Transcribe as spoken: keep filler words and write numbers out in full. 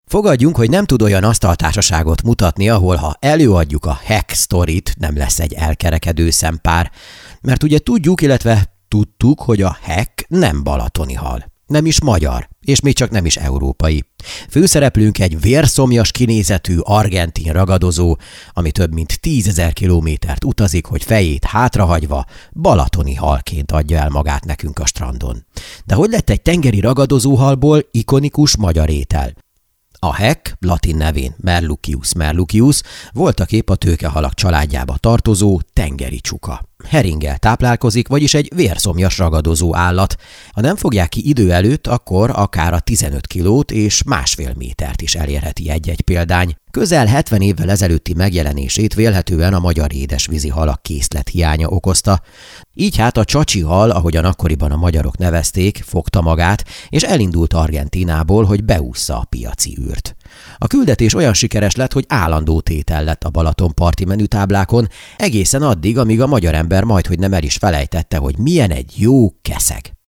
Fogadjunk, hogy nem tud olyan asztaltársaságot mutatni, ahol ha előadjuk a hack sztorit, nem lesz egy elkerekedő szempár. Mert ugye tudjuk, illetve tudtuk, hogy a hack nem balatoni hal. Nem is magyar, és még csak nem is európai. Főszereplőnk egy vérszomjas kinézetű argentin ragadozó, ami több mint tízezer kilométert utazik, hogy fejét hátrahagyva balatoni halként adja el magát nekünk a strandon. De hogy lett egy tengeri ragadozóhalból ikonikus magyar étel? A hack, latin nevén Merluccius merluccius, voltaképp a tőkehalak családjába tartozó tengeri csuka. Heringgel táplálkozik, vagyis egy vérszomjas ragadozó állat. Ha nem fogják ki idő előtt, akkor akár a tizenöt kilót és másfél métert is elérheti egy-egy példány. Közel hetven évvel ezelőtti megjelenését vélhetően a magyar édesvízi halak készlet hiánya okozta. Így hát a csacsi hal, ahogyan akkoriban a magyarok nevezték, fogta magát, és elindult Argentínából, hogy beússza a piaci űrt. A küldetés olyan sikeres lett, hogy állandó tétel lett a Balatonparti menütáblákon, egészen addig, amíg a magyar ember majdhogy nem el is felejtette, hogy milyen egy jó keszeg.